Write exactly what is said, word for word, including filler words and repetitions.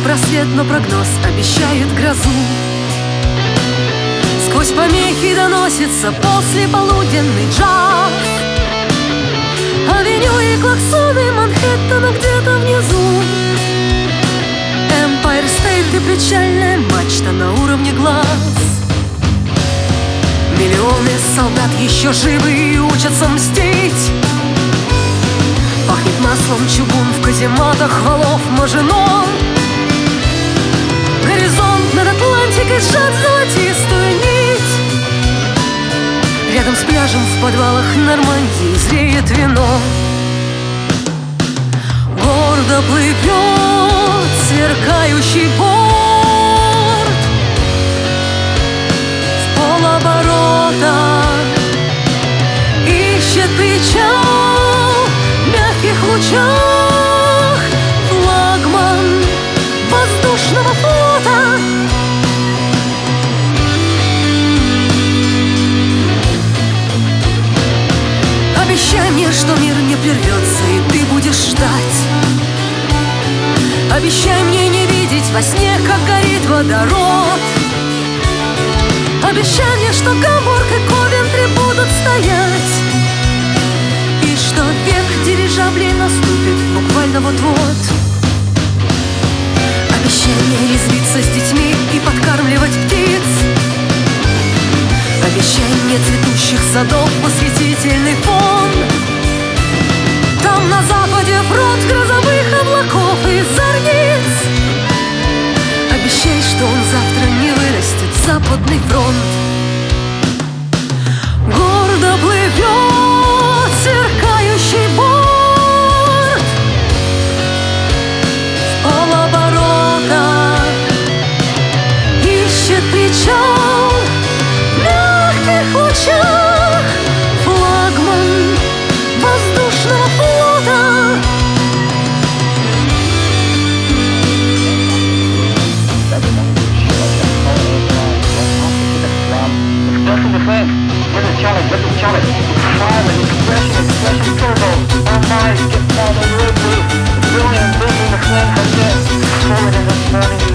видим просвет, но прогноз обещает грозу. Сквозь помехи доносится послеполуденный джаз. Авеню и клаксоны Манхэттена где-то внизу. Эмпайр Стейт и причальная мачта на уровне глаз. Миллионы солдат еще живы и учатся мстить. Пахнет маслом чугун в казематах валов Мажино. Горизонт над Атлантикой сжат золотистую нить. Рядом с пляжем в подвалах Нормандии зреет вино. Гордо плывет сверкающий борт в полоборота. Ищет причал в мягких лучах флагман воздушного флота. Обещай мне, что мир не прервется, и ты будешь ждать. Обещай мне не видеть во сне, как горит водород. Обещай мне, что Гамбург и Ковентри будут стоять, и что век дирижаблей наступит буквально вот-вот. Обещай мне резвиться с детьми и подкармливать птиц. Обещай мне цветущих садов восхитительный фон. Там на западе фронт грозовых облаков и зорниц. Обещай, что он завтра не вырастет, западный фронт. Гордо плывет сверкающий борт в полоборота. Ищет причал в мягких лучах флагман воздушного флота. Challenge, let the challenge, fire and expression, expression turbo, our minds get down the road, brilliant, building the flame from death, forward in this morning.